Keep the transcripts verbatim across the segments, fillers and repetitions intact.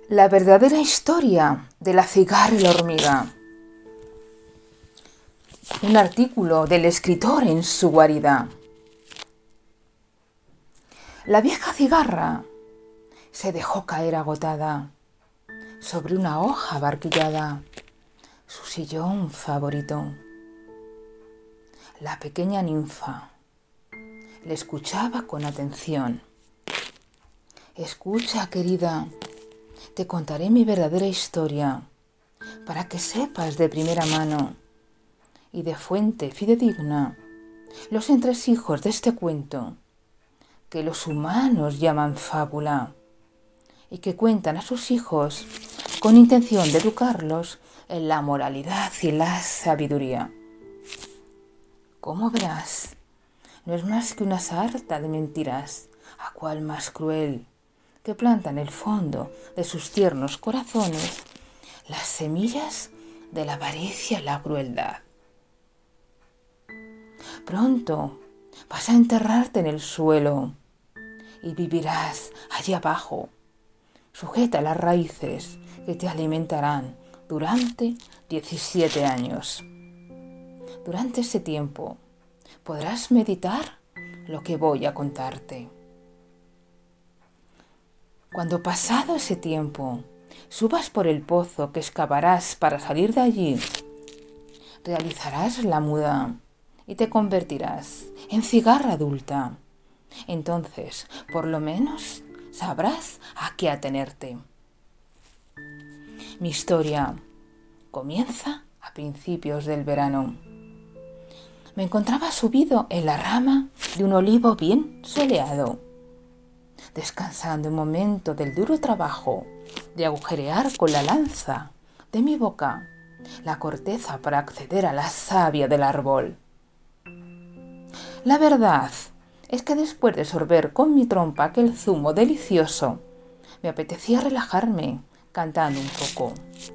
La verdadera historia de la cigarra y la hormiga. Un artículo del escritor en su guarida. La vieja cigarra se dejó caer agotada sobre una hoja abarquillada, su sillón favorito. La pequeña ninfa le escuchaba con atención. Escucha, querida, te contaré mi verdadera historia para que sepas de primera mano y de fuente fidedigna los entresijos de este cuento que los humanos llaman fábula y que cuentan a sus hijos con intención de educarlos en la moralidad y la sabiduría. Como verás, no es más que una sarta de mentiras, a cual más cruel, que planta en el fondo de sus tiernos corazones las semillas de la avaricia y la crueldad. Pronto vas a enterrarte en el suelo y vivirás allí abajo, sujeta a las raíces que te alimentarán durante diecisiete años. Durante ese tiempo podrás meditar lo que voy a contarte. Cuando pasado ese tiempo subas por el pozo que excavarás para salir de allí, realizarás la muda y te convertirás en cigarra adulta. Entonces, por lo menos, sabrás a qué atenerte. Mi historia comienza a principios del verano. Me encontraba subido en la rama de un olivo bien soleado, descansando un momento del duro trabajo de agujerear con la lanza de mi boca la corteza para acceder a la savia del árbol. La verdad es que después de sorber con mi trompa aquel zumo delicioso, me apetecía relajarme cantando un poco.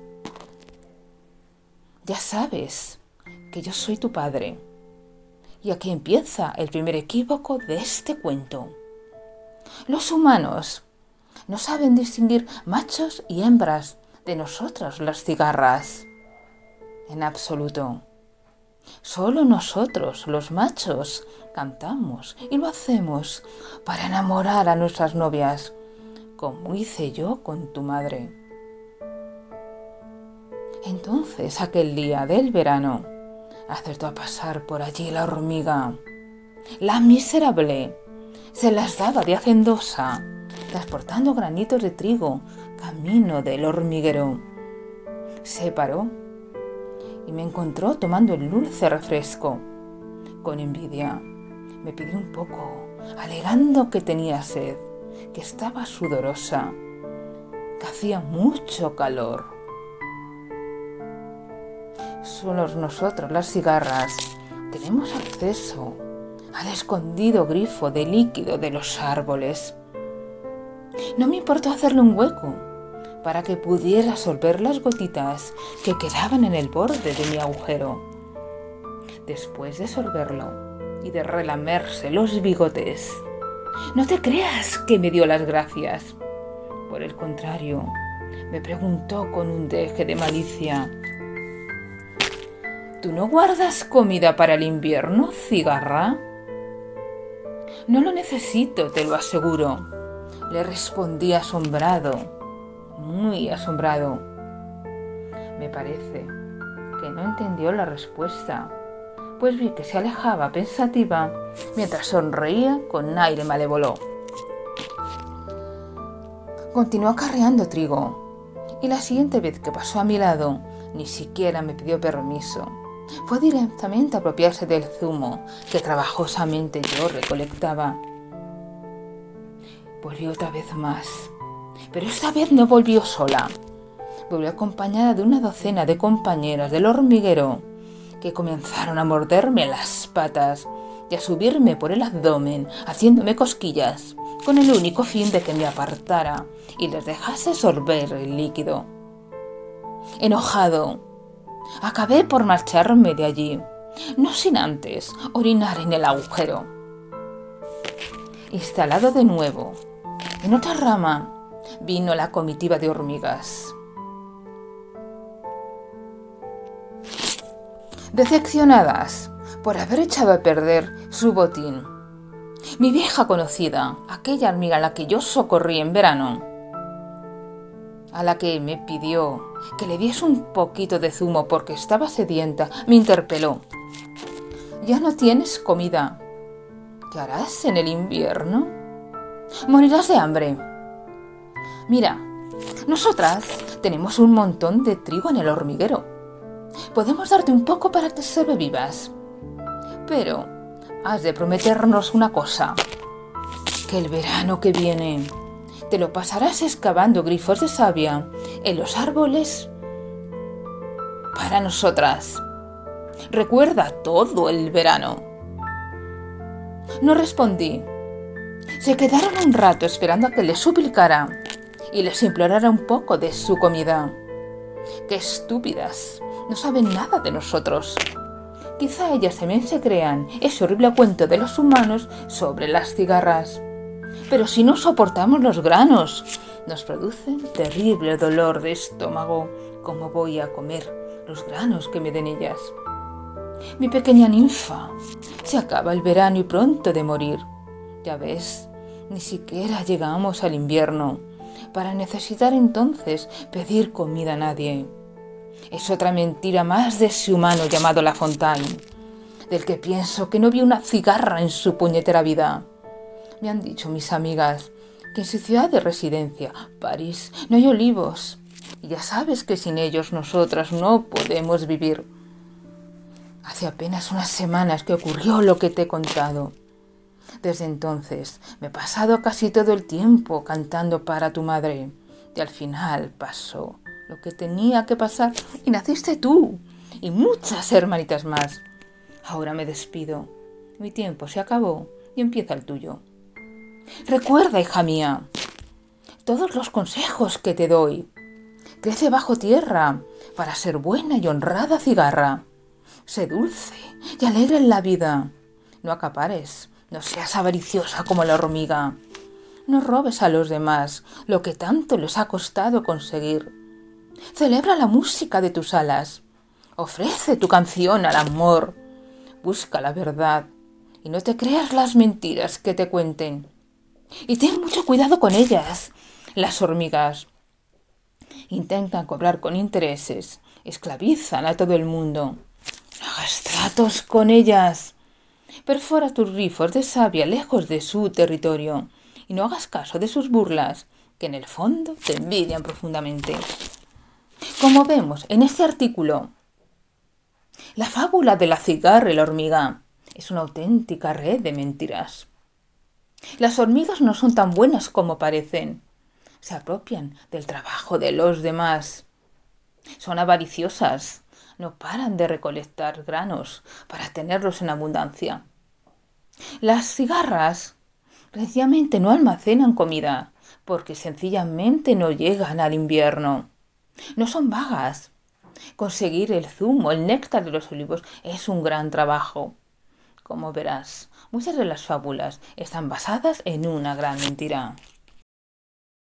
Ya sabes que yo soy tu padre, y aquí empieza el primer equívoco de este cuento. Los humanos no saben distinguir machos y hembras de nosotras las cigarras. En absoluto. Solo nosotros, los machos, cantamos y lo hacemos para enamorar a nuestras novias, como hice yo con tu madre. Entonces, aquel día del verano, acertó a pasar por allí la hormiga. La miserable se las daba de hacendosa, transportando granitos de trigo camino del hormiguero. Se paró y me encontró tomando el dulce refresco. Con envidia me pidió un poco, alegando que tenía sed, que estaba sudorosa, que hacía mucho calor. Solo nosotros, las cigarras, tenemos acceso al escondido grifo de líquido de los árboles. No me importó hacerle un hueco para que pudiera sorber las gotitas que quedaban en el borde de mi agujero. Después de sorberlo y de relamerse los bigotes, no te creas que me dio las gracias. Por el contrario, me preguntó con un deje de malicia: ¿tú no guardas comida para el invierno, cigarra? No lo necesito, te lo aseguro, le respondí asombrado, muy asombrado. Me parece que no entendió la respuesta, pues vi que se alejaba pensativa mientras sonreía con aire malévolo. Continuó acarreando trigo, y la siguiente vez que pasó a mi lado ni siquiera me pidió permiso. Fue directamente a apropiarse del zumo que trabajosamente yo recolectaba. Volvió otra vez más, pero esta vez no volvió sola. Volvió acompañada de una docena de compañeras del hormiguero que comenzaron a morderme las patas y a subirme por el abdomen haciéndome cosquillas con el único fin de que me apartara y les dejase sorber el líquido. Enojado, acabé por marcharme de allí, no sin antes orinar en el agujero. Instalado de nuevo en otra rama, vino la comitiva de hormigas. Decepcionadas por haber echado a perder su botín, mi vieja conocida, aquella hormiga a la que yo socorrí en verano, a la que me pidió que le diese un poquito de zumo porque estaba sedienta, me interpeló. ¿Ya no tienes comida? ¿Qué harás en el invierno? Morirás de hambre. Mira, nosotras tenemos un montón de trigo en el hormiguero. Podemos darte un poco para que sobrevivas. Pero has de prometernos una cosa, que el verano que viene te lo pasarás excavando grifos de savia en los árboles para nosotras. Recuerda todo el verano. No respondí. Se quedaron un rato esperando a que les suplicara y les implorara un poco de su comida. ¡Qué estúpidas! No saben nada de nosotros. Quizá ellas también se crean ese horrible cuento de los humanos sobre las cigarras. Pero si no soportamos los granos, nos producen terrible dolor de estómago. ¿Cómo voy a comer los granos que me den ellas? Mi pequeña ninfa, se acaba el verano y pronto de morir. Ya ves, ni siquiera llegamos al invierno para necesitar entonces pedir comida a nadie. Es otra mentira más de ese humano llamado La Fontaine, del que pienso que no vio una cigarra en su puñetera vida. Me han dicho mis amigas que en su ciudad de residencia, París, no hay olivos. Y ya sabes que sin ellos nosotras no podemos vivir. Hace apenas unas semanas que ocurrió lo que te he contado. Desde entonces me he pasado casi todo el tiempo cantando para tu madre. Y al final pasó lo que tenía que pasar y naciste tú y muchas hermanitas más. Ahora me despido. Mi tiempo se acabó y empieza el tuyo. Recuerda, hija mía, todos los consejos que te doy. Crece bajo tierra para ser buena y honrada cigarra. Sé dulce y alegre en la vida. No acapares, no seas avariciosa como la hormiga. No robes a los demás lo que tanto les ha costado conseguir. Celebra la música de tus alas. Ofrece tu canción al amor. Busca la verdad y no te creas las mentiras que te cuenten. Y ten mucho cuidado con ellas, las hormigas. Intentan cobrar con intereses, esclavizan a todo el mundo. No hagas tratos con ellas. Perfora tus grifos de savia lejos de su territorio y no hagas caso de sus burlas, que en el fondo te envidian profundamente. Como vemos en este artículo, la fábula de la cigarra y la hormiga es una auténtica red de mentiras. Las hormigas no son tan buenas como parecen. Se apropian del trabajo de los demás. Son avariciosas. No paran de recolectar granos para tenerlos en abundancia. Las cigarras sencillamente no almacenan comida porque sencillamente no llegan al invierno. No son vagas. Conseguir el zumo, el néctar de los olivos es un gran trabajo. Como verás, muchas de las fábulas están basadas en una gran mentira.